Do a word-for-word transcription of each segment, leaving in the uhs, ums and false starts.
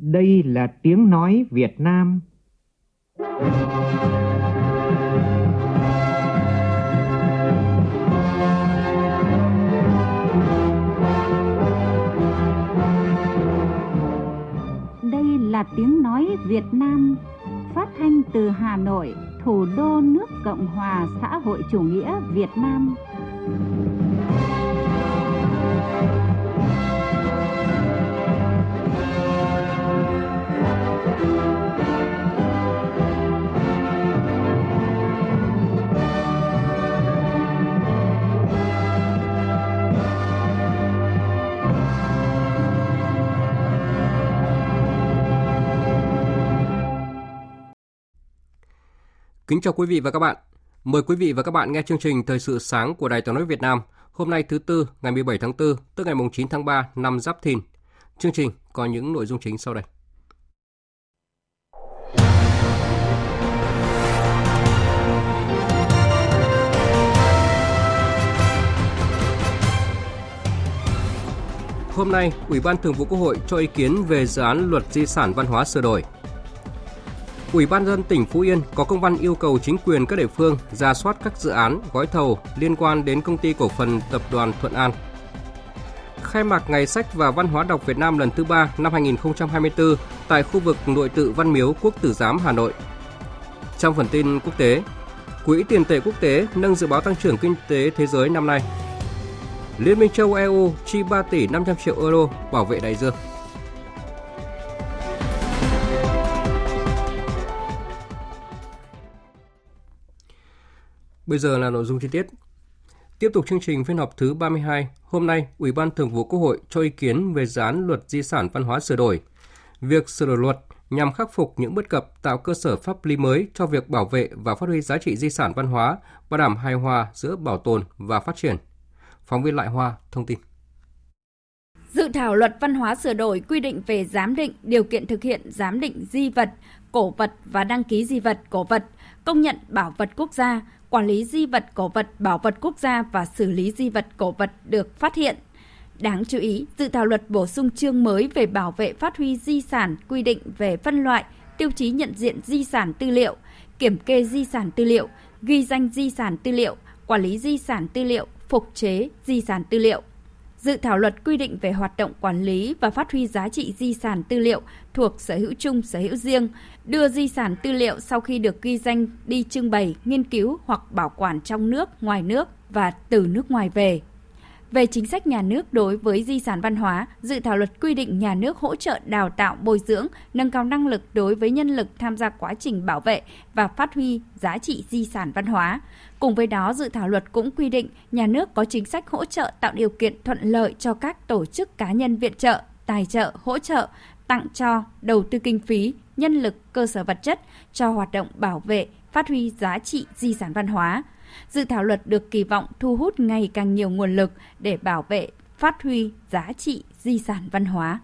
Đây là tiếng nói Việt Nam. Đây là tiếng nói Việt Nam, phát thanh từ Hà Nội, thủ đô nước Cộng hòa xã hội chủ nghĩa Việt Nam. Kính chào quý vị và các bạn. Mời quý vị và các bạn nghe chương trình Thời sự sáng của Đài Tiếng nói Việt Nam. Hôm nay thứ Tư, ngày mười bảy tháng tư, tức ngày chín tháng ba năm Giáp Thìn. Chương trình có những nội dung chính sau đây. Hôm nay, Ủy ban Thường vụ Quốc hội cho ý kiến về dự án Luật Di sản văn hóa sửa đổi. Ủy ban nhân dân tỉnh Phú Yên có công văn yêu cầu chính quyền các địa phương rà soát các dự án, gói thầu liên quan đến Công ty Cổ phần Tập đoàn Thuận An. Khai mạc Ngày sách và Văn hóa đọc Việt Nam lần thứ ba năm hai không hai tư tại khu vực nội tự Văn Miếu Quốc Tử Giám, Hà Nội. Trong phần tin quốc tế, Quỹ tiền tệ quốc tế nâng dự báo tăng trưởng kinh tế thế giới năm nay. Liên minh châu Âu E U chi ba tỷ năm trăm triệu euro bảo vệ đại dương. Bây giờ là nội dung chi tiết. Tiếp tục chương trình phiên họp thứ ba mươi hai, hôm nay Ủy ban Thường vụ Quốc hội cho ý kiến về dự án Luật Di sản văn hóa sửa đổi. Việc sửa đổi luật nhằm khắc phục những bất cập, tạo cơ sở pháp lý mới cho việc bảo vệ và phát huy giá trị di sản văn hóa, bảo đảm hài hòa giữa bảo tồn và phát triển. Phóng viên Lại Hoa thông tin. Dự thảo Luật Văn hóa sửa đổi quy định về giám định, điều kiện thực hiện giám định di vật, cổ vật và đăng ký di vật, cổ vật, công nhận bảo vật quốc gia, quản lý di vật, cổ vật, bảo vật quốc gia và xử lý di vật, cổ vật được phát hiện. Đáng chú ý, dự thảo luật bổ sung chương mới về bảo vệ phát huy di sản, quy định về phân loại, tiêu chí nhận diện di sản tư liệu, kiểm kê di sản tư liệu, ghi danh di sản tư liệu, quản lý di sản tư liệu, phục chế di sản tư liệu. Dự thảo luật quy định về hoạt động quản lý và phát huy giá trị di sản tư liệu thuộc sở hữu chung, sở hữu riêng, đưa di sản tư liệu sau khi được ghi danh đi trưng bày, nghiên cứu hoặc bảo quản trong nước, ngoài nước và từ nước ngoài về. Về chính sách nhà nước đối với di sản văn hóa, dự thảo luật quy định nhà nước hỗ trợ đào tạo, bồi dưỡng, nâng cao năng lực đối với nhân lực tham gia quá trình bảo vệ và phát huy giá trị di sản văn hóa. Cùng với đó, dự thảo luật cũng quy định nhà nước có chính sách hỗ trợ tạo điều kiện thuận lợi cho các tổ chức cá nhân viện trợ, tài trợ, hỗ trợ, tặng cho, đầu tư kinh phí, nhân lực, cơ sở vật chất cho hoạt động bảo vệ, phát huy giá trị di sản văn hóa. Dự thảo luật được kỳ vọng thu hút ngày càng nhiều nguồn lực để bảo vệ, phát huy giá trị di sản văn hóa.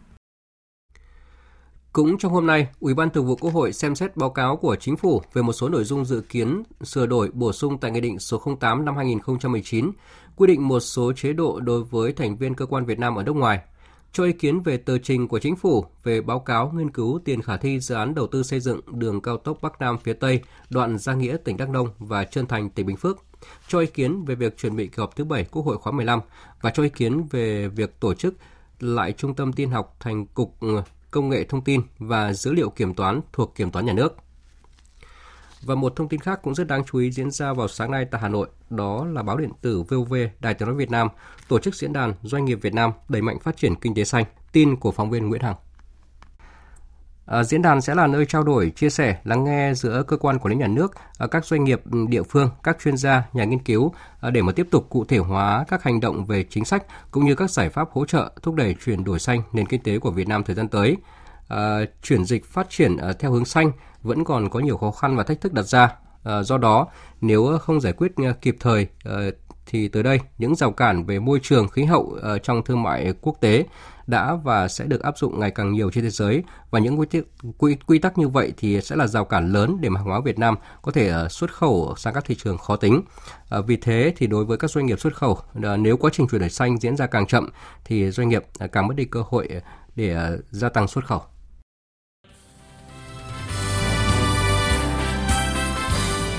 Cũng trong hôm nay, Ủy ban Thường vụ Quốc hội xem xét báo cáo của Chính phủ về một số nội dung dự kiến sửa đổi bổ sung tại Nghị định số không tám năm hai không một chín, quy định một số chế độ đối với thành viên cơ quan Việt Nam ở nước ngoài, cho ý kiến về tờ trình của Chính phủ về báo cáo nghiên cứu tiền khả thi dự án đầu tư xây dựng đường cao tốc Bắc Nam phía Tây, đoạn Gia Nghĩa, tỉnh Đắk Nông và Trơn Thành, tỉnh Bình Phước, cho ý kiến về việc chuẩn bị kỳ họp thứ bảy Quốc hội khóa mười lăm và cho ý kiến về việc tổ chức lại Trung tâm Tin học thành Cục Công nghệ Thông tin và Dữ liệu Kiểm toán thuộc Kiểm toán Nhà nước. Và một thông tin khác cũng rất đáng chú ý diễn ra vào sáng nay tại Hà Nội, đó là báo điện tử vê o vê, Đài Tiếng nói Việt Nam tổ chức diễn đàn Doanh nghiệp Việt Nam đẩy mạnh phát triển kinh tế xanh. Tin của phóng viên Nguyễn Hằng. À, diễn đàn sẽ là nơi trao đổi, chia sẻ, lắng nghe giữa cơ quan quản lý nhà nước, các doanh nghiệp địa phương, các chuyên gia, nhà nghiên cứu để mà tiếp tục cụ thể hóa các hành động về chính sách cũng như các giải pháp hỗ trợ thúc đẩy chuyển đổi xanh nền kinh tế của Việt Nam thời gian tới. À, chuyển dịch phát triển theo hướng xanh vẫn còn có nhiều khó khăn và thách thức đặt ra. À, do đó, nếu không giải quyết kịp thời thì tới đây những rào cản về môi trường, khí hậu trong thương mại quốc tế đã và sẽ được áp dụng ngày càng nhiều trên thế giới, và những quy, quy, quy tắc như vậy thì sẽ là rào cản lớn để mà hàng hóa Việt Nam có thể xuất khẩu sang các thị trường khó tính. À, vì thế thì đối với các doanh nghiệp xuất khẩu, nếu quá trình chuyển đổi xanh diễn ra càng chậm thì doanh nghiệp càng mất đi cơ hội để gia tăng xuất khẩu.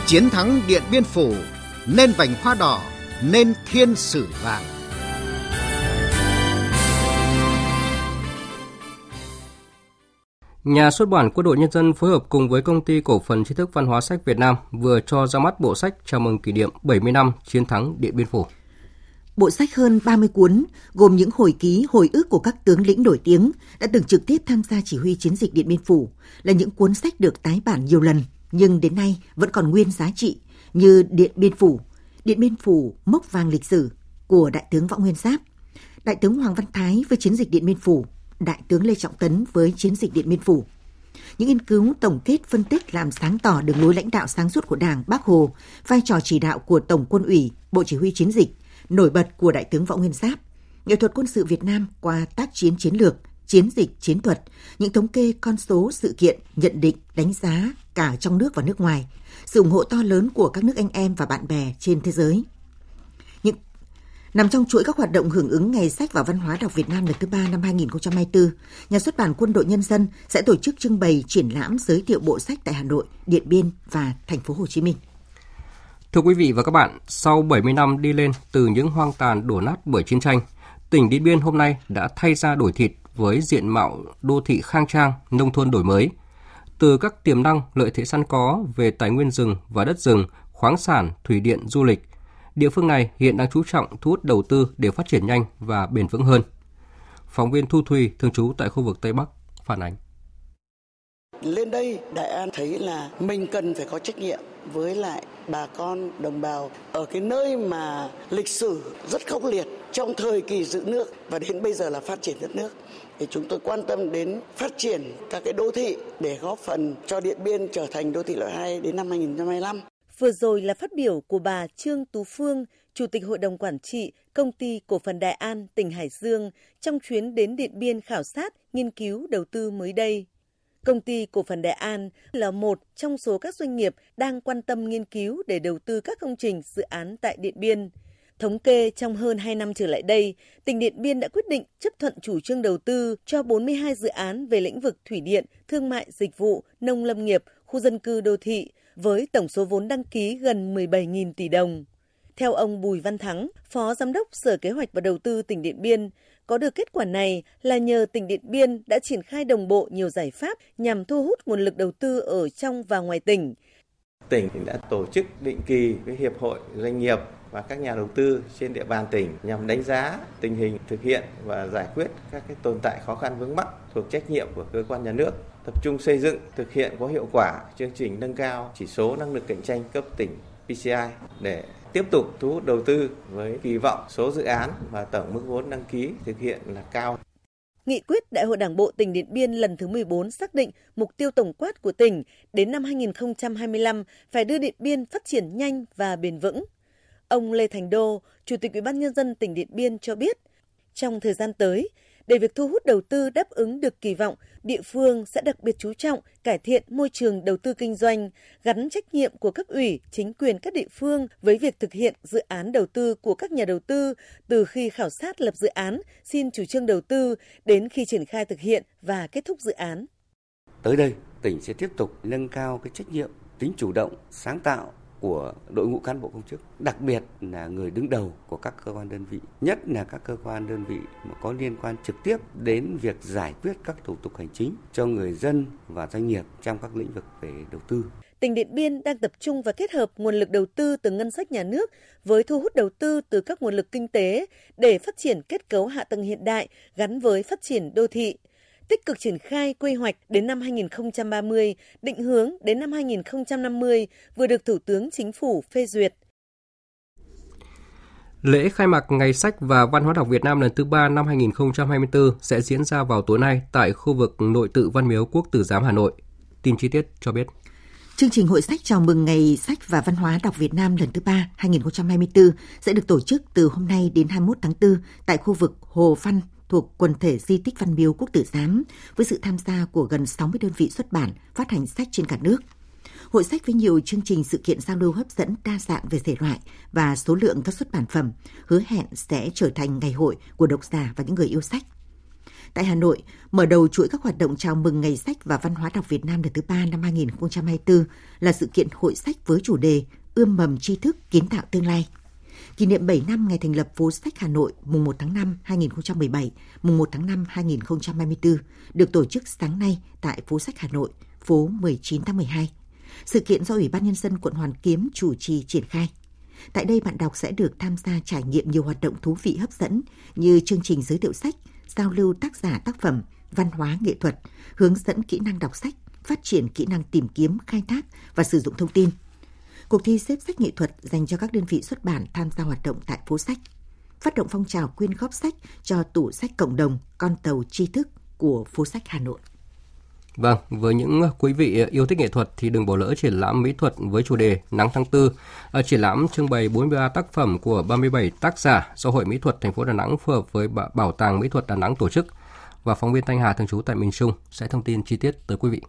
Chiến thắng Điện Biên Phủ, nên vành hoa đỏ, nên thiên sử vàng. Nhà xuất bản Quân đội Nhân dân phối hợp cùng với Công ty Cổ phần Tri thức Văn hóa sách Việt Nam vừa cho ra mắt bộ sách chào mừng kỷ niệm bảy mươi năm chiến thắng Điện Biên Phủ. Bộ sách hơn ba mươi cuốn, gồm những hồi ký, hồi ức của các tướng lĩnh nổi tiếng đã từng trực tiếp tham gia chỉ huy chiến dịch Điện Biên Phủ, là những cuốn sách được tái bản nhiều lần, nhưng đến nay vẫn còn nguyên giá trị, như Điện Biên Phủ, Điện Biên Phủ mốc vàng lịch sử của Đại tướng Võ Nguyên Giáp, Đại tướng Hoàng Văn Thái với chiến dịch Điện Biên Phủ, Đại tướng Lê Trọng Tấn với chiến dịch Điện Biên Phủ. Những nghiên cứu tổng kết phân tích làm sáng tỏ đường lối lãnh đạo sáng suốt của Đảng, Bác Hồ, vai trò chỉ đạo của Tổng Quân ủy, Bộ Chỉ huy chiến dịch, nổi bật của Đại tướng Võ Nguyên Giáp, nghệ thuật quân sự Việt Nam qua tác chiến chiến lược, chiến dịch, chiến thuật, những thống kê con số sự kiện, nhận định, đánh giá cả trong nước và nước ngoài, sự ủng hộ to lớn của các nước anh em và bạn bè trên thế giới. Những Nằm trong chuỗi các hoạt động hưởng ứng Ngày sách và Văn hóa đọc Việt Nam lần thứ ba năm hai nghìn không trăm hai mươi tư, Nhà xuất bản Quân đội Nhân dân sẽ tổ chức trưng bày triển lãm giới thiệu bộ sách tại Hà Nội, Điện Biên và Thành phố Hồ Chí Minh. Thưa quý vị và các bạn, sau bảy mươi năm đi lên từ những hoang tàn đổ nát bởi chiến tranh, tỉnh Điện Biên hôm nay đã thay da đổi thịt với diện mạo đô thị khang trang, nông thôn đổi mới. Từ các tiềm năng, lợi thế sẵn có về tài nguyên rừng và đất rừng, khoáng sản, thủy điện, du lịch, địa phương này hiện đang chú trọng thu hút đầu tư để phát triển nhanh và bền vững hơn. Phóng viên Thu Thùy, thường trú tại khu vực Tây Bắc, phản ánh. Lên đây, Đại An thấy là mình cần phải có trách nhiệm với lại bà con đồng bào ở cái nơi mà lịch sử rất khốc liệt trong thời kỳ giữ nước và đến bây giờ là phát triển đất nước. Thì chúng tôi quan tâm đến phát triển các cái đô thị để góp phần cho Điện Biên trở thành đô thị loại hai đến năm hai nghìn không trăm hai mươi lăm. Vừa rồi là phát biểu của bà Trương Tú Phương, Chủ tịch Hội đồng Quản trị Công ty Cổ phần Đại An, tỉnh Hải Dương, trong chuyến đến Điện Biên khảo sát, nghiên cứu, đầu tư mới đây. Công ty Cổ phần Đại An là một trong số các doanh nghiệp đang quan tâm nghiên cứu để đầu tư các công trình dự án tại Điện Biên. Thống kê trong hơn hai năm trở lại đây, tỉnh Điện Biên đã quyết định chấp thuận chủ trương đầu tư cho bốn mươi hai dự án về lĩnh vực thủy điện, thương mại, dịch vụ, nông lâm nghiệp, khu dân cư đô thị, với tổng số vốn đăng ký gần mười bảy nghìn tỷ đồng. Theo ông Bùi Văn Thắng, Phó Giám đốc Sở Kế hoạch và Đầu tư tỉnh Điện Biên, có được kết quả này là nhờ tỉnh Điện Biên đã triển khai đồng bộ nhiều giải pháp nhằm thu hút nguồn lực đầu tư ở trong và ngoài tỉnh. Tỉnh đã tổ chức định kỳ với hiệp hội doanh nghiệp và các nhà đầu tư trên địa bàn tỉnh nhằm đánh giá tình hình thực hiện và giải quyết các cái tồn tại khó khăn vướng mắc thuộc trách nhiệm của cơ quan nhà nước, tập trung xây dựng thực hiện có hiệu quả chương trình nâng cao chỉ số năng lực cạnh tranh cấp tỉnh pê xê i để tiếp tục thu hút đầu tư với kỳ vọng số dự án và tổng mức vốn đăng ký thực hiện là cao. Nghị quyết Đại hội Đảng bộ tỉnh Điện Biên lần thứ mười bốn xác định mục tiêu tổng quát của tỉnh đến năm hai nghìn không trăm hai mươi lăm phải đưa Điện Biên phát triển nhanh và bền vững. Ông Lê Thành Đô, Chủ tịch Ủy ban Nhân dân tỉnh Điện Biên cho biết, trong thời gian tới, để việc thu hút đầu tư đáp ứng được kỳ vọng, địa phương sẽ đặc biệt chú trọng cải thiện môi trường đầu tư kinh doanh, gắn trách nhiệm của cấp ủy, chính quyền các địa phương với việc thực hiện dự án đầu tư của các nhà đầu tư từ khi khảo sát lập dự án, xin chủ trương đầu tư đến khi triển khai thực hiện và kết thúc dự án. Tới đây, tỉnh sẽ tiếp tục nâng cao cái trách nhiệm, tính chủ động, sáng tạo của đội ngũ cán bộ công chức, đặc biệt là người đứng đầu của các cơ quan đơn vị, nhất là các cơ quan đơn vị mà có liên quan trực tiếp đến việc giải quyết các thủ tục hành chính cho người dân và doanh nghiệp trong các lĩnh vực về đầu tư. Tỉnh Điện Biên đang tập trung và kết hợp nguồn lực đầu tư từ ngân sách nhà nước với thu hút đầu tư từ các nguồn lực kinh tế để phát triển kết cấu hạ tầng hiện đại gắn với phát triển đô thị. Tích cực triển khai quy hoạch đến năm hai nghìn không trăm ba mươi, định hướng đến năm hai nghìn không trăm năm mươi vừa được Thủ tướng Chính phủ phê duyệt. Lễ khai mạc Ngày sách và Văn hóa đọc Việt Nam lần thứ ba năm hai nghìn không trăm hai mươi tư sẽ diễn ra vào tối nay tại khu vực nội tự Văn Miếu Quốc Tử Giám Hà Nội. Tin chi tiết cho biết. Chương trình hội sách chào mừng Ngày sách và Văn hóa đọc Việt Nam lần thứ ba hai nghìn không trăm hai mươi tư sẽ được tổ chức từ hôm nay đến hai mươi mốt tháng tư tại khu vực Hồ Văn thuộc quần thể di tích Văn Miếu Quốc Tử Giám với sự tham gia của gần sáu mươi đơn vị xuất bản, phát hành sách trên cả nước. Hội sách với nhiều chương trình sự kiện giao lưu hấp dẫn đa dạng về thể loại và số lượng các xuất bản phẩm hứa hẹn sẽ trở thành ngày hội của độc giả và những người yêu sách. Tại Hà Nội, mở đầu chuỗi các hoạt động chào mừng Ngày sách và Văn hóa đọc Việt Nam lần thứ ba năm hai nghìn không trăm hai mươi tư là sự kiện hội sách với chủ đề Ươm mầm tri thức, kiến tạo tương lai. Kỷ niệm bảy năm ngày thành lập phố sách Hà Nội mùng một tháng năm hai nghìn không trăm mười bảy, mùng một tháng năm hai nghìn không trăm hai mươi tư được tổ chức sáng nay tại phố sách Hà Nội, phố mười chín tháng mười hai. Sự kiện do Ủy ban Nhân dân quận Hoàn Kiếm chủ trì triển khai. Tại đây, bạn đọc sẽ được tham gia trải nghiệm nhiều hoạt động thú vị hấp dẫn như chương trình giới thiệu sách, giao lưu tác giả tác phẩm, văn hóa nghệ thuật, hướng dẫn kỹ năng đọc sách, phát triển kỹ năng tìm kiếm, khai thác và sử dụng thông tin. Cuộc thi xếp sách nghệ thuật dành cho các đơn vị xuất bản tham gia hoạt động tại phố sách. Phát động phong trào quyên góp sách cho tủ sách cộng đồng Con tàu tri thức của phố sách Hà Nội. Vâng, với những quý vị yêu thích nghệ thuật thì đừng bỏ lỡ triển lãm mỹ thuật với chủ đề Nắng tháng tư. À, triển lãm trưng bày bốn mươi ba tác phẩm của ba mươi bảy tác giả do Hội Mỹ thuật thành phố Đà Nẵng phối hợp với Bảo tàng Mỹ thuật Đà Nẵng tổ chức. Và phóng viên Thanh Hà thường trú tại miền Trung sẽ thông tin chi tiết tới quý vị.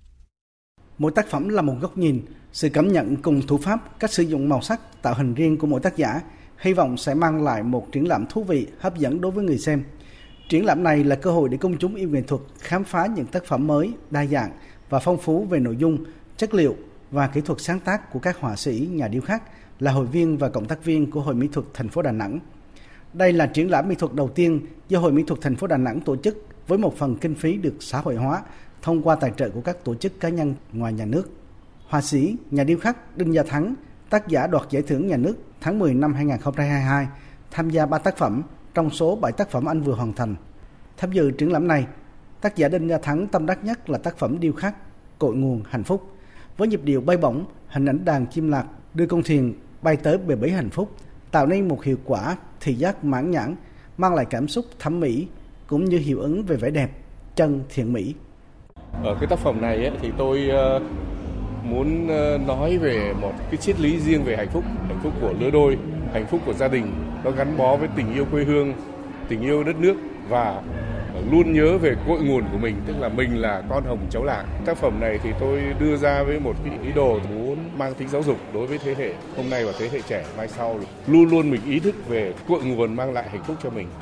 Mỗi tác phẩm là một góc nhìn, sự cảm nhận cùng thủ pháp, cách sử dụng màu sắc, tạo hình riêng của mỗi tác giả, hy vọng sẽ mang lại một triển lãm thú vị, hấp dẫn đối với người xem. Triển lãm này là cơ hội để công chúng yêu nghệ thuật khám phá những tác phẩm mới, đa dạng và phong phú về nội dung, chất liệu và kỹ thuật sáng tác của các họa sĩ, nhà điêu khắc, là hội viên và cộng tác viên của Hội Mỹ thuật thành phố Đà Nẵng. Đây là triển lãm mỹ thuật đầu tiên do Hội Mỹ thuật thành phố Đà Nẵng tổ chức với một phần kinh phí được xã hội hóa thông qua tài trợ của các tổ chức cá nhân ngoài nhà nước. Họa sĩ, nhà điêu khắc Đinh Gia Thắng, tác giả đoạt giải thưởng nhà nước tháng mười năm hai nghìn không trăm hai mươi hai, tham gia ba tác phẩm trong số bảy tác phẩm anh vừa hoàn thành. Tham dự triển lãm này, tác giả Đinh Gia Thắng tâm đắc nhất là tác phẩm điêu khắc Cội nguồn hạnh phúc. Với nhịp điệu bay bổng, hình ảnh đàn chim lạc đưa con thuyền bay tới bờ bến hạnh phúc, tạo nên một hiệu quả thị giác mãn nhãn, mang lại cảm xúc thẩm mỹ cũng như hiệu ứng về vẻ đẹp, chân thiện mỹ. Ở cái tác phẩm này ấy, thì tôi uh, muốn uh, nói về một cái triết lý riêng về hạnh phúc, hạnh phúc của lứa đôi, hạnh phúc của gia đình. Nó gắn bó với tình yêu quê hương, tình yêu đất nước và luôn nhớ về cội nguồn của mình, tức là mình là con hồng cháu làng. Tác phẩm này thì tôi đưa ra với một cái ý đồ muốn mang tính giáo dục đối với thế hệ hôm nay và thế hệ trẻ mai sau, luôn luôn mình ý thức về cội nguồn mang lại hạnh phúc cho mình.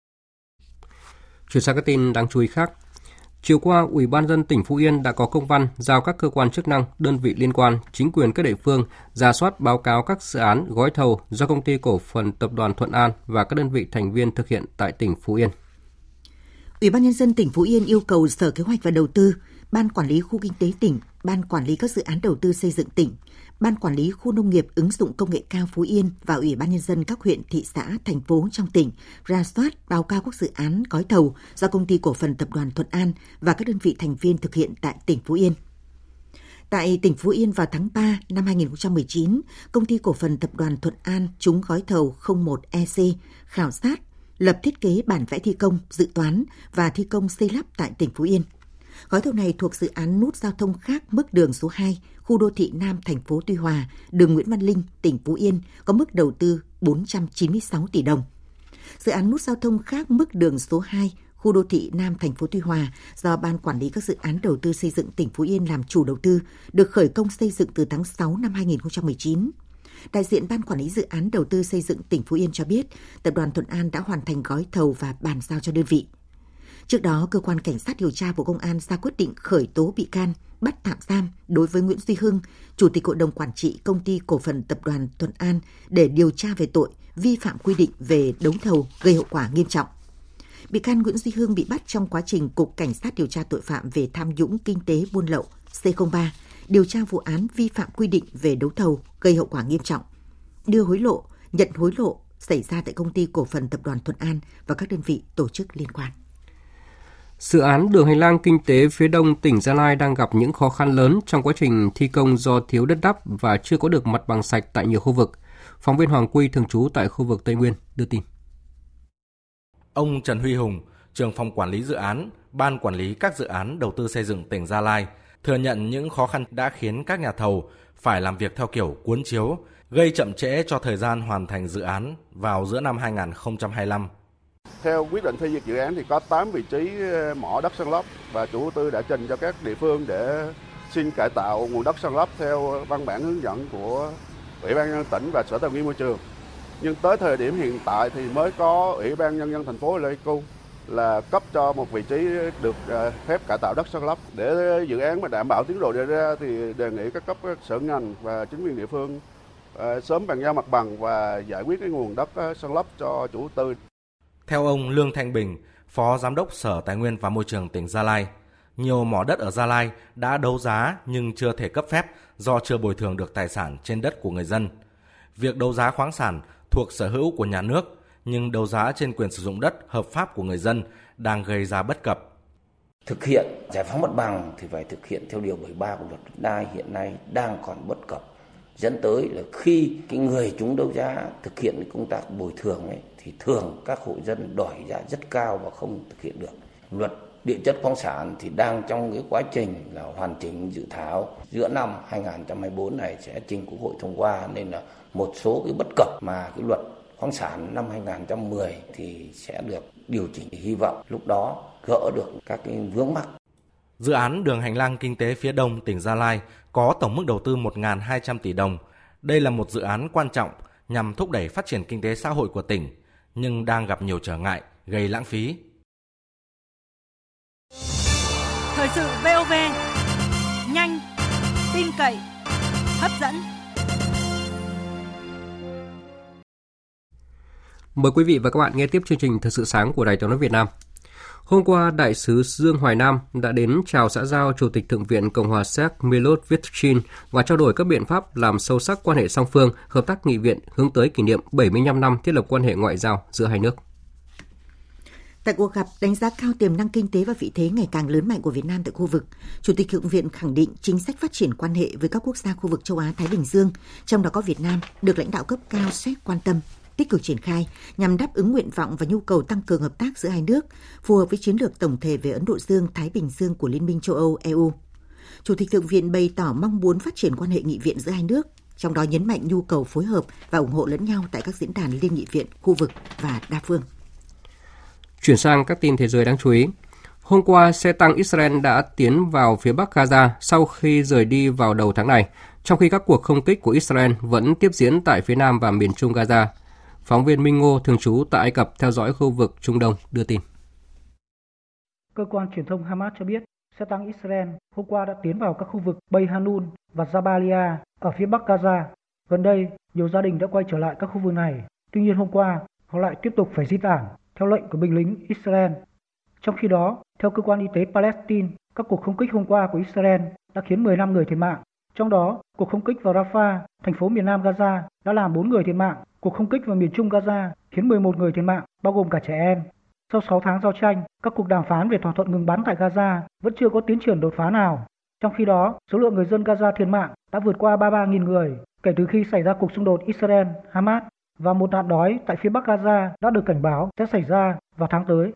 Chuyển sang các tin đáng chú ý khác. Chiều qua, Ủy ban nhân dân tỉnh Phú Yên đã có công văn giao các cơ quan chức năng, đơn vị liên quan, chính quyền các địa phương rà soát báo cáo các dự án gói thầu do Công ty Cổ phần Tập đoàn Thuận An và các đơn vị thành viên thực hiện tại tỉnh Phú Yên. Ủy ban nhân dân tỉnh Phú Yên yêu cầu Sở Kế hoạch và Đầu tư, Ban Quản lý Khu Kinh tế tỉnh, Ban Quản lý các dự án đầu tư xây dựng tỉnh, Ban Quản lý Khu Nông nghiệp ứng dụng công nghệ cao Phú Yên và Ủy ban nhân dân các huyện, thị xã, thành phố trong tỉnh rà soát báo cáo các dự án gói thầu do Công ty Cổ phần Tập đoàn Thuận An và các đơn vị thành viên thực hiện tại tỉnh Phú Yên. Tại tỉnh Phú Yên vào tháng ba năm hai nghìn không trăm mười chín, Công ty Cổ phần Tập đoàn Thuận An trúng gói thầu không một E C khảo sát, lập thiết kế bản vẽ thi công, dự toán và thi công xây lắp tại tỉnh Phú Yên. Gói thầu này thuộc dự án nút giao thông khác mức đường số hai, khu đô thị Nam thành phố Tuy Hòa, đường Nguyễn Văn Linh, tỉnh Phú Yên có mức đầu tư bốn trăm chín mươi sáu tỷ đồng. Dự án nút giao thông khác mức đường số hai, khu đô thị Nam thành phố Tuy Hòa do Ban Quản lý các dự án đầu tư xây dựng tỉnh Phú Yên làm chủ đầu tư, được khởi công xây dựng từ tháng sáu năm hai nghìn không trăm mười chín. Đại diện Ban Quản lý Dự án Đầu tư Xây dựng tỉnh Phú Yên cho biết, Tập đoàn Thuận An đã hoàn thành gói thầu và bàn giao cho đơn vị. Trước đó, Cơ quan Cảnh sát điều tra Bộ Công an ra quyết định khởi tố bị can, bắt tạm giam đối với Nguyễn Duy Hưng, Chủ tịch Hội đồng Quản trị Công ty Cổ phần Tập đoàn Thuận An để điều tra về tội vi phạm quy định về đấu thầu gây hậu quả nghiêm trọng. Bị can Nguyễn Duy Hưng bị bắt trong quá trình Cục Cảnh sát điều tra tội phạm về tham nhũng kinh tế buôn lậu C không ba điều tra vụ án vi phạm quy định về đấu thầu gây hậu quả nghiêm trọng, đưa hối lộ, nhận hối lộ xảy ra tại Công ty Cổ phần Tập đoàn Thuận An và các đơn vị tổ chức liên quan. Dự án đường hành lang kinh tế phía đông tỉnh Gia Lai đang gặp những khó khăn lớn trong quá trình thi công do thiếu đất đắp và chưa có được mặt bằng sạch tại nhiều khu vực. Phóng viên Hoàng Quy thường trú tại khu vực Tây Nguyên đưa tin. Ông Trần Huy Hùng, trưởng phòng quản lý dự án, Ban Quản lý các dự án đầu tư xây dựng tỉnh Gia Lai, thừa nhận những khó khăn đã khiến các nhà thầu phải làm việc theo kiểu cuốn chiếu, gây chậm trễ cho thời gian hoàn thành dự án vào giữa năm hai nghìn không trăm hai mươi lăm. Theo quyết định phê duyệt dự án thì có tám vị trí mỏ đất san lấp và chủ đầu tư đã trình cho các địa phương để xin cải tạo nguồn đất san lấp theo văn bản hướng dẫn của Ủy ban nhân dân tỉnh và Sở Tài nguyên Môi trường. Nhưng tới thời điểm hiện tại thì mới có Ủy ban nhân dân thành phố Pleiku là cấp cho một vị trí được phép cải tạo đất san lấp. Để dự án mà đảm bảo tiến độ đề ra thì đề nghị các cấp các sở ngành và chính quyền địa phương sớm bàn giao mặt bằng và giải quyết cái nguồn đất san lấp cho chủ tư. Theo ông Lương Thanh Bình, Phó Giám đốc Sở Tài nguyên và Môi trường tỉnh Gia Lai, nhiều mỏ đất ở Gia Lai đã đấu giá nhưng chưa thể cấp phép do chưa bồi thường được tài sản trên đất của người dân. Việc đấu giá khoáng sản thuộc sở hữu của nhà nước, nhưng đấu giá trên quyền sử dụng đất hợp pháp của người dân đang gây ra bất cập. Thực hiện giải phóng mặt bằng thì phải thực hiện theo điều bảy mươi ba của luật đất đai hiện nay đang còn bất cập, dẫn tới là khi cái người chúng đấu giá thực hiện công tác bồi thường ấy, thì thường các hộ dân đòi giá rất cao và không thực hiện được. Luật địa chất khoáng sản thì đang trong cái quá trình là hoàn chỉnh dự thảo, giữa năm hai nghìn không trăm hai mươi tư này sẽ trình Quốc hội thông qua, nên là một số cái bất cập mà cái luật khoáng sản năm hai nghìn không trăm mười thì sẽ được điều chỉnh. Hy vọng lúc đó gỡ được các cái vướng mắc. Dự án đường hành lang kinh tế phía đông tỉnh Gia Lai có tổng mức đầu tư một nghìn hai trăm tỷ đồng. Đây là một dự án quan trọng nhằm thúc đẩy phát triển kinh tế xã hội của tỉnh, nhưng đang gặp nhiều trở ngại, gây lãng phí. Thời sự vê o vê, nhanh, tin cậy, hấp dẫn. Mời quý vị và các bạn nghe tiếp chương trình Thời sự sáng của Đài Tiếng nói Việt Nam. Hôm qua, Đại sứ Dương Hoài Nam đã đến chào xã giao Chủ tịch Thượng viện Cộng hòa Séc Miloš Vystrčin và trao đổi các biện pháp làm sâu sắc quan hệ song phương, hợp tác nghị viện hướng tới kỷ niệm bảy mươi lăm năm thiết lập quan hệ ngoại giao giữa hai nước. Tại cuộc gặp đánh giá cao tiềm năng kinh tế và vị thế ngày càng lớn mạnh của Việt Nam tại khu vực, Chủ tịch Thượng viện khẳng định chính sách phát triển quan hệ với các quốc gia khu vực châu Á-Thái Bình Dương, trong đó có Việt Nam, được lãnh đạo cấp cao Séc quan tâm, tích cực triển khai nhằm đáp ứng nguyện vọng và nhu cầu tăng cường hợp tác giữa hai nước, phù hợp với chiến lược tổng thể về Ấn Độ Dương-Thái Bình Dương của Liên minh châu Âu E U. Chủ tịch Thượng viện bày tỏ mong muốn phát triển quan hệ nghị viện giữa hai nước, trong đó nhấn mạnh nhu cầu phối hợp và ủng hộ lẫn nhau tại các diễn đàn liên nghị viện, khu vực và đa phương. Chuyển sang các tin thế giới đáng chú ý. Hôm qua, xe tăng Israel đã tiến vào phía bắc Gaza sau khi rời đi vào đầu tháng này, trong khi các cuộc không kích của Israel vẫn tiếp diễn tại phía nam và miền trung Gaza. Phóng viên Minh Ngô thường trú tại Ai Cập theo dõi khu vực Trung Đông đưa tin. Cơ quan truyền thông Hamas cho biết, xe tăng Israel hôm qua đã tiến vào các khu vực Beit Hanun và Jabalia ở phía bắc Gaza. Gần đây, nhiều gia đình đã quay trở lại các khu vực này. Tuy nhiên hôm qua, họ lại tiếp tục phải di tản theo lệnh của binh lính Israel. Trong khi đó, theo cơ quan y tế Palestine, các cuộc không kích hôm qua của Israel đã khiến mười lăm người thiệt mạng. Trong đó, cuộc không kích vào Rafah, thành phố miền nam Gaza, đã làm bốn người thiệt mạng. Cuộc không kích vào miền trung Gaza khiến mười một người thiệt mạng, bao gồm cả trẻ em. Sau sáu tháng giao tranh, các cuộc đàm phán về thỏa thuận ngừng bắn tại Gaza vẫn chưa có tiến triển đột phá nào. Trong khi đó, số lượng người dân Gaza thiệt mạng đã vượt qua ba mươi ba nghìn người kể từ khi xảy ra cuộc xung đột Israel-Hamas, và một nạn đói tại phía bắc Gaza đã được cảnh báo sẽ xảy ra vào tháng tới.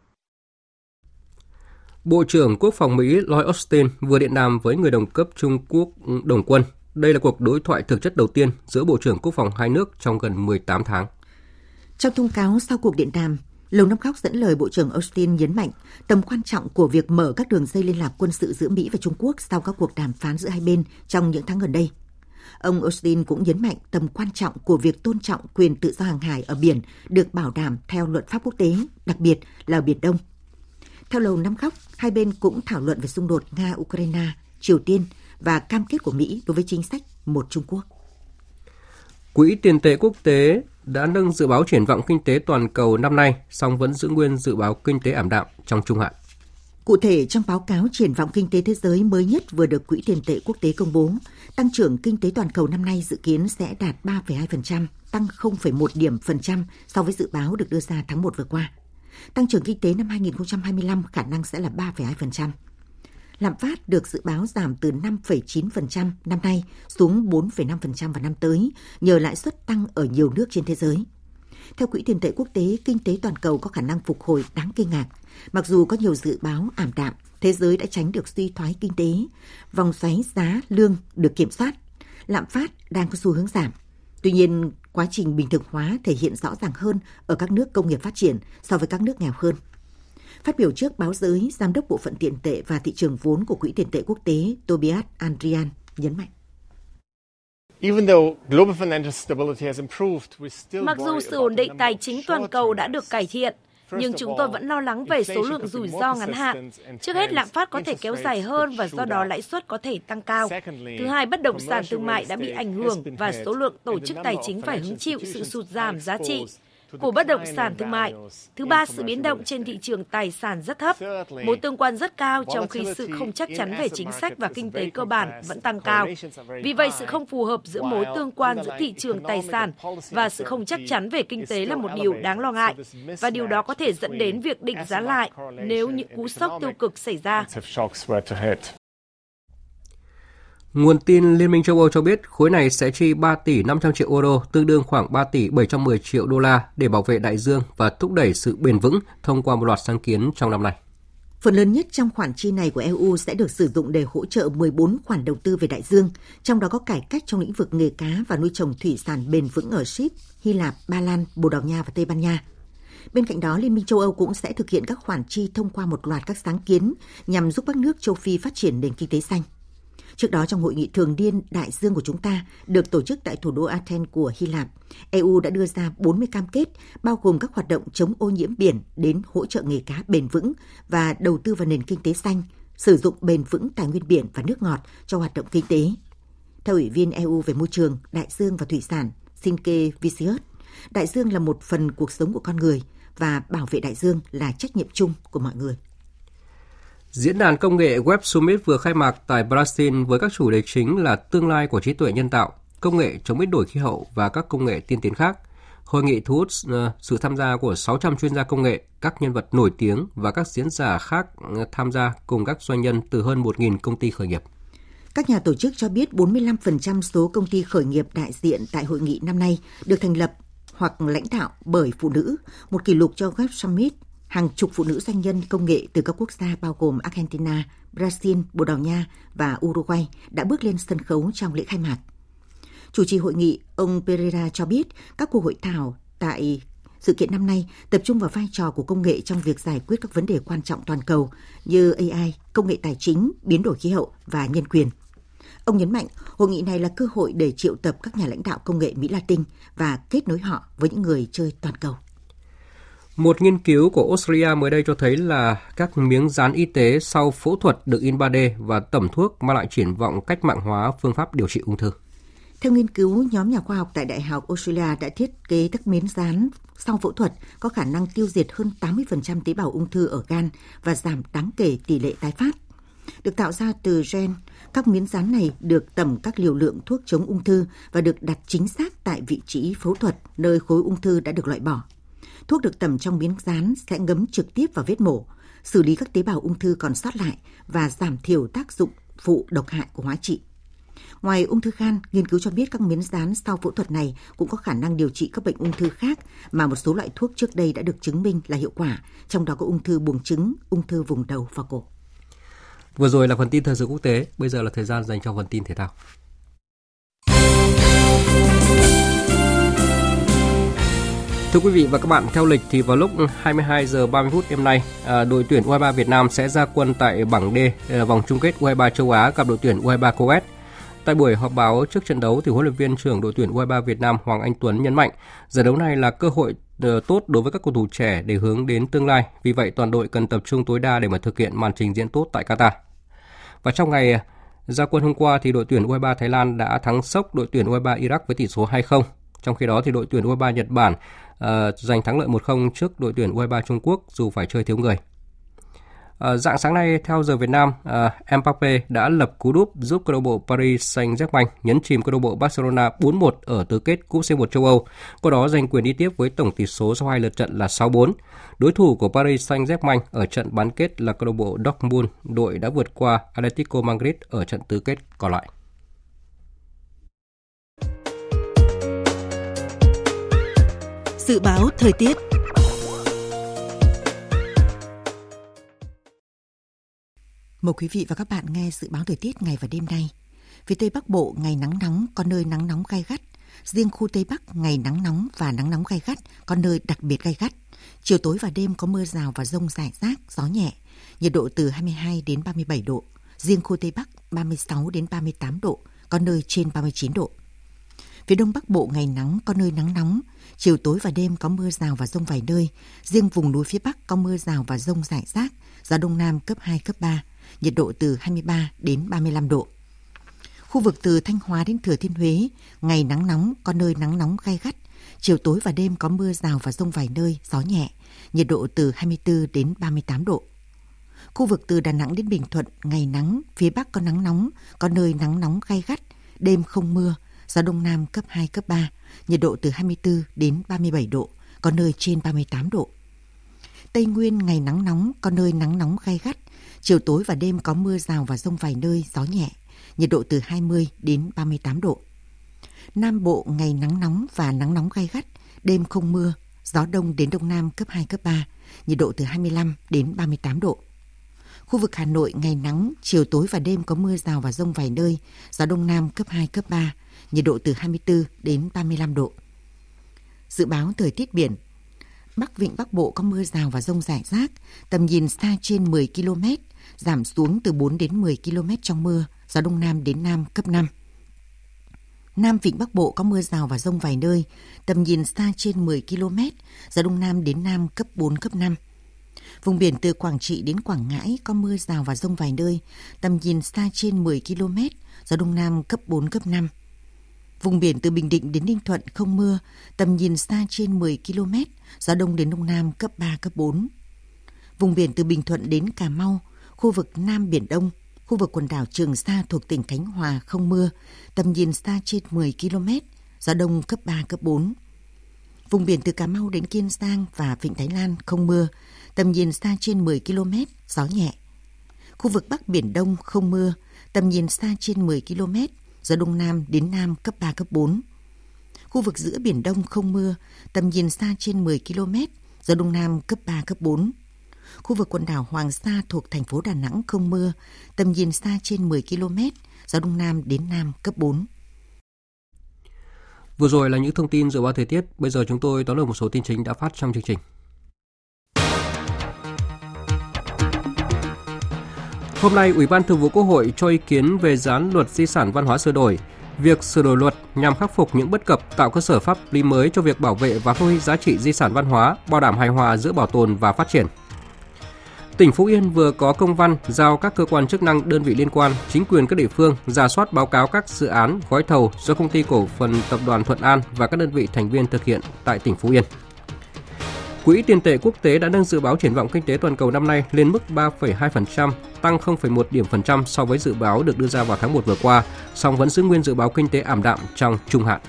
Bộ trưởng Quốc phòng Mỹ Lloyd Austin vừa điện đàm với người đồng cấp Trung Quốc Đồng Quân. Đây là cuộc đối thoại thực chất đầu tiên giữa Bộ trưởng Quốc phòng hai nước trong gần mười tám tháng. Trong thông cáo sau cuộc điện đàm, Lầu Năm Góc dẫn lời Bộ trưởng Austin nhấn mạnh tầm quan trọng của việc mở các đường dây liên lạc quân sự giữa Mỹ và Trung Quốc sau các cuộc đàm phán giữa hai bên trong những tháng gần đây. Ông Austin cũng nhấn mạnh tầm quan trọng của việc tôn trọng quyền tự do hàng hải ở biển được bảo đảm theo luật pháp quốc tế, đặc biệt là ở Biển Đông. Theo Lầu Năm Góc, hai bên cũng thảo luận về xung đột Nga-Ukraine, Triều Tiên và cam kết của Mỹ đối với chính sách một Trung Quốc. Quỹ tiền tệ quốc tế đã nâng dự báo triển vọng kinh tế toàn cầu năm nay, song vẫn giữ nguyên dự báo kinh tế ảm đạm trong trung hạn. Cụ thể, trong báo cáo triển vọng kinh tế thế giới mới nhất vừa được Quỹ tiền tệ quốc tế công bố, tăng trưởng kinh tế toàn cầu năm nay dự kiến sẽ đạt ba phẩy hai phần trăm, tăng không phẩy một điểm phần trăm so với dự báo được đưa ra tháng một vừa qua. Tăng trưởng kinh tế năm hai không hai lăm khả năng sẽ là ba phẩy hai phần trăm. Lạm phát được dự báo giảm từ năm phẩy chín phần trăm năm nay xuống bốn phẩy năm phần trăm vào năm tới, nhờ lãi suất tăng ở nhiều nước trên thế giới. Theo Quỹ tiền tệ quốc tế, kinh tế toàn cầu có khả năng phục hồi đáng kinh ngạc. Mặc dù có nhiều dự báo ảm đạm, thế giới đã tránh được suy thoái kinh tế, vòng xoáy giá lương được kiểm soát, lạm phát đang có xu hướng giảm. Tuy nhiên, quá trình bình thường hóa thể hiện rõ ràng hơn ở các nước công nghiệp phát triển so với các nước nghèo hơn. Phát biểu trước báo giới, Giám đốc Bộ phận Tiền tệ và Thị trường vốn của Quỹ tiền tệ quốc tế Tobias Andrian nhấn mạnh. Mặc dù sự ổn định tài chính toàn cầu đã được cải thiện, nhưng chúng tôi vẫn lo lắng về số lượng rủi ro ngắn hạn. Trước hết, lạm phát có thể kéo dài hơn và do đó lãi suất có thể tăng cao. Thứ hai, bất động sản thương mại đã bị ảnh hưởng và số lượng tổ chức tài chính phải hứng chịu sự sụt giảm giá trị của bất động sản thương mại. Thứ ba, sự biến động trên thị trường tài sản rất thấp, mối tương quan rất cao trong khi sự không chắc chắn về chính sách và kinh tế cơ bản vẫn tăng cao. Vì vậy, sự không phù hợp giữa mối tương quan giữa thị trường tài sản và sự không chắc chắn về kinh tế là một điều đáng lo ngại, và điều đó có thể dẫn đến việc định giá lại nếu những cú sốc tiêu cực xảy ra. Nguồn tin Liên minh châu Âu cho biết khối này sẽ chi ba tỷ năm trăm triệu euro, tương đương khoảng ba tỷ bảy trăm mười triệu đô la để bảo vệ đại dương và thúc đẩy sự bền vững thông qua một loạt sáng kiến trong năm nay. Phần lớn nhất trong khoản chi này của e u sẽ được sử dụng để hỗ trợ mười bốn khoản đầu tư về đại dương, trong đó có cải cách trong lĩnh vực nghề cá và nuôi trồng thủy sản bền vững ở Ship, Hy Lạp, Ba Lan, Bồ Đào Nha và Tây Ban Nha. Bên cạnh đó, Liên minh châu Âu cũng sẽ thực hiện các khoản chi thông qua một loạt các sáng kiến nhằm giúp các nước châu Phi phát triển nền kinh tế xanh. Trước đó, trong hội nghị thường niên đại dương của chúng ta được tổ chức tại thủ đô Athens của Hy Lạp, e u đã đưa ra bốn mươi cam kết, bao gồm các hoạt động chống ô nhiễm biển đến hỗ trợ nghề cá bền vững và đầu tư vào nền kinh tế xanh, sử dụng bền vững tài nguyên biển và nước ngọt cho hoạt động kinh tế. Theo Ủy viên e u về môi trường, đại dương và thủy sản Sinke Vicius, đại dương là một phần cuộc sống của con người và bảo vệ đại dương là trách nhiệm chung của mọi người. Diễn đàn công nghệ Web Summit vừa khai mạc tại Brazil với các chủ đề chính là tương lai của trí tuệ nhân tạo, công nghệ chống biến đổi khí hậu và các công nghệ tiên tiến khác. Hội nghị thu hút uh, sự tham gia của sáu trăm chuyên gia công nghệ, các nhân vật nổi tiếng và các diễn giả khác uh, tham gia cùng các doanh nhân từ hơn một nghìn công ty khởi nghiệp. Các nhà tổ chức cho biết bốn mươi lăm phần trăm số công ty khởi nghiệp đại diện tại hội nghị năm nay được thành lập hoặc lãnh đạo bởi phụ nữ, một kỷ lục cho Web Summit. Hàng chục phụ nữ doanh nhân công nghệ từ các quốc gia bao gồm Argentina, Brazil, Bồ Đào Nha và Uruguay đã bước lên sân khấu trong lễ khai mạc. Chủ trì hội nghị, ông Pereira cho biết các cuộc hội thảo tại sự kiện năm nay tập trung vào vai trò của công nghệ trong việc giải quyết các vấn đề quan trọng toàn cầu như a i, công nghệ tài chính, biến đổi khí hậu và nhân quyền. Ông nhấn mạnh hội nghị này là cơ hội để triệu tập các nhà lãnh đạo công nghệ Mỹ Latin và kết nối họ với những người chơi toàn cầu. Một nghiên cứu của Australia mới đây cho thấy là các miếng dán y tế sau phẫu thuật được in ba D và tẩm thuốc mang lại triển vọng cách mạng hóa phương pháp điều trị ung thư. Theo nghiên cứu, nhóm nhà khoa học tại Đại học Australia đã thiết kế các miếng dán sau phẫu thuật có khả năng tiêu diệt hơn tám mươi phần trăm tế bào ung thư ở gan và giảm đáng kể tỷ lệ tái phát. Được tạo ra từ gen, các miếng dán này được tẩm các liều lượng thuốc chống ung thư và được đặt chính xác tại vị trí phẫu thuật nơi khối ung thư đã được loại bỏ. Thuốc được tẩm trong miếng dán sẽ ngấm trực tiếp vào vết mổ, xử lý các tế bào ung thư còn sót lại và giảm thiểu tác dụng phụ độc hại của hóa trị. Ngoài ung thư gan, nghiên cứu cho biết các miếng dán sau phẫu thuật này cũng có khả năng điều trị các bệnh ung thư khác mà một số loại thuốc trước đây đã được chứng minh là hiệu quả, trong đó có ung thư buồng trứng, ung thư vùng đầu và cổ. Vừa rồi là phần tin thời sự quốc tế, bây giờ là thời gian dành cho phần tin thể thao. Thưa quý vị và các bạn, theo lịch thì vào lúc hai mươi hai giờ ba mươi phút đêm nay, đội tuyển u hai ba Việt Nam sẽ ra quân tại bảng D vòng chung kết u hai ba châu Á gặp đội tuyển u hai ba Coes. Tại buổi họp báo trước trận đấu thì huấn luyện viên trưởng đội tuyển u hai ba Việt Nam Hoàng Anh Tuấn nhấn mạnh giải đấu này là cơ hội tốt đối với các cầu thủ trẻ để hướng đến tương lai. Vì vậy toàn đội cần tập trung tối đa để mà thực hiện màn trình diễn tốt tại Qatar. Và trong ngày ra quân hôm qua thì đội tuyển u hai ba Thái Lan đã thắng sốc đội tuyển u hai ba Iraq với tỷ số hai không. Trong khi đó thì đội tuyển u hai ba Nhật Bản uh, giành thắng lợi một không trước đội tuyển u hai ba Trung Quốc dù phải chơi thiếu người. Uh, Rạng sáng nay theo giờ Việt Nam, uh, Mbappé đã lập cú đúp giúp câu lạc bộ Paris Saint-Germain nhấn chìm câu lạc bộ Barcelona bốn một ở tứ kết cúp C một châu Âu, qua đó giành quyền đi tiếp với tổng tỷ số sau hai lượt trận là sáu bốn. Đối thủ của Paris Saint-Germain ở trận bán kết là câu lạc bộ Dortmund, đội đã vượt qua Atletico Madrid ở trận tứ kết còn lại. Dự báo thời tiết. Mời quý vị và các bạn nghe dự báo thời tiết ngày và đêm nay. Phía Tây Bắc Bộ ngày nắng nóng, có nơi nắng nóng gay gắt. Riêng khu Tây Bắc ngày nắng nóng và nắng nóng gay gắt, có nơi đặc biệt gay gắt. Chiều tối và đêm có mưa rào và dông rải rác, gió nhẹ. Nhiệt độ từ hai mươi hai đến ba mươi bảy độ. Riêng khu Tây Bắc ba mươi sáu đến ba mươi tám độ, có nơi trên ba mươi chín độ. Phía Đông Bắc Bộ ngày nắng, có nơi nắng nóng, chiều tối và đêm có mưa rào và dông vài nơi. Riêng vùng núi phía Bắc có mưa rào và dông rải rác, gió Đông Nam cấp hai, cấp ba, nhiệt độ từ hai mươi ba đến ba mươi lăm độ. Khu vực từ Thanh Hóa đến Thừa Thiên Huế, ngày nắng nóng, có nơi nắng nóng gay gắt, chiều tối và đêm có mưa rào và dông vài nơi, gió nhẹ, nhiệt độ từ hai mươi tư đến ba mươi tám độ. Khu vực từ Đà Nẵng đến Bình Thuận, ngày nắng, phía Bắc có nắng nóng, có nơi nắng nóng gay gắt, đêm không mưa, gió Đông Nam cấp hai, cấp ba, nhiệt độ từ hai mươi tư đến ba mươi bảy độ, có nơi trên ba mươi tám độ. Tây Nguyên ngày nắng nóng, có nơi nắng nóng gay gắt, chiều tối và đêm có mưa rào và dông vài nơi, gió nhẹ, nhiệt độ từ hai mươi đến ba mươi tám độ. Nam Bộ ngày nắng nóng và nắng nóng gay gắt, đêm không mưa, gió Đông đến Đông Nam cấp hai, cấp ba, nhiệt độ từ hai mươi lăm đến ba mươi tám độ. Khu vực Hà Nội ngày nắng, chiều tối và đêm có mưa rào và dông vài nơi, gió Đông Nam cấp hai, cấp ba, nhiệt độ từ hai mươi tư đến ba mươi lăm độ. Dự báo thời tiết biển. Bắc Vịnh Bắc Bộ có mưa rào và dông rải rác, tầm nhìn xa trên mười ki lô mét, giảm xuống từ bốn đến mười ki lô mét trong mưa, gió Đông Nam đến Nam cấp năm. Nam Vịnh Bắc Bộ có mưa rào và dông vài nơi, tầm nhìn xa trên mười ki lô mét, gió Đông Nam đến Nam cấp bốn, cấp năm. Vùng biển từ Quảng Trị đến Quảng Ngãi có mưa rào và dông vài nơi, tầm nhìn xa trên mười ki lô mét, gió Đông Nam cấp bốn, cấp năm. Vùng biển từ Bình Định đến Ninh Thuận không mưa, tầm nhìn xa trên mười ki lô mét, gió Đông đến Đông Nam cấp ba, cấp bốn. Vùng biển từ Bình Thuận đến Cà Mau, khu vực Nam Biển Đông, khu vực quần đảo Trường Sa thuộc tỉnh Khánh Hòa không mưa, tầm nhìn xa trên mười ki lô mét, gió Đông cấp ba, cấp bốn. Vùng biển từ Cà Mau đến Kiên Giang và Vịnh Thái Lan không mưa, tầm nhìn xa trên mười ki lô mét, gió nhẹ. Khu vực Bắc Biển Đông không mưa, tầm nhìn xa trên mười ki lô mét, gió Đông Nam đến Nam cấp ba, cấp bốn. Khu vực giữa Biển Đông không mưa, tầm nhìn xa trên mười ki lô mét, gió Đông Nam cấp ba, cấp bốn. Khu vực quần đảo Hoàng Sa thuộc thành phố Đà Nẵng không mưa, tầm nhìn xa trên mười ki lô mét, gió Đông Nam đến Nam cấp bốn. Vừa rồi là những thông tin dự báo thời tiết, bây giờ chúng tôi tóm lược một số tin chính đã phát trong chương trình. Hôm nay, Ủy ban Thường vụ Quốc hội cho ý kiến về dự án luật di sản văn hóa sửa đổi. Việc sửa đổi luật nhằm khắc phục những bất cập, tạo cơ sở pháp lý mới cho việc bảo vệ và phát huy giá trị di sản văn hóa, bảo đảm hài hòa giữa bảo tồn và phát triển. Tỉnh Phú Yên vừa có công văn giao các cơ quan chức năng, đơn vị liên quan, chính quyền các địa phương rà soát báo cáo các dự án, gói thầu do Công ty Cổ phần Tập đoàn Thuận An và các đơn vị thành viên thực hiện tại tỉnh Phú Yên. Quỹ tiền tệ quốc tế đã nâng dự báo triển vọng kinh tế toàn cầu năm nay lên mức ba phẩy hai phần trăm, tăng không phẩy một điểm phần trăm so với dự báo được đưa ra vào tháng một vừa qua, song vẫn giữ nguyên dự báo kinh tế ảm đạm trong trung hạn.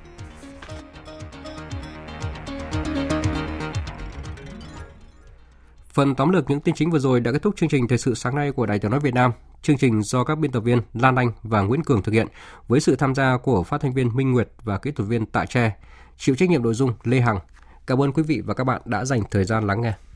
Phần tóm lược những tin chính vừa rồi đã kết thúc chương trình Thời sự sáng nay của Đài Tiếng nói Việt Nam. Chương trình do các biên tập viên Lan Anh và Nguyễn Cường thực hiện với sự tham gia của phát thanh viên Minh Nguyệt và kỹ thuật viên Tạ Tre. Chịu trách nhiệm nội dung Lê Hằng. Cảm ơn quý vị và các bạn đã dành thời gian lắng nghe.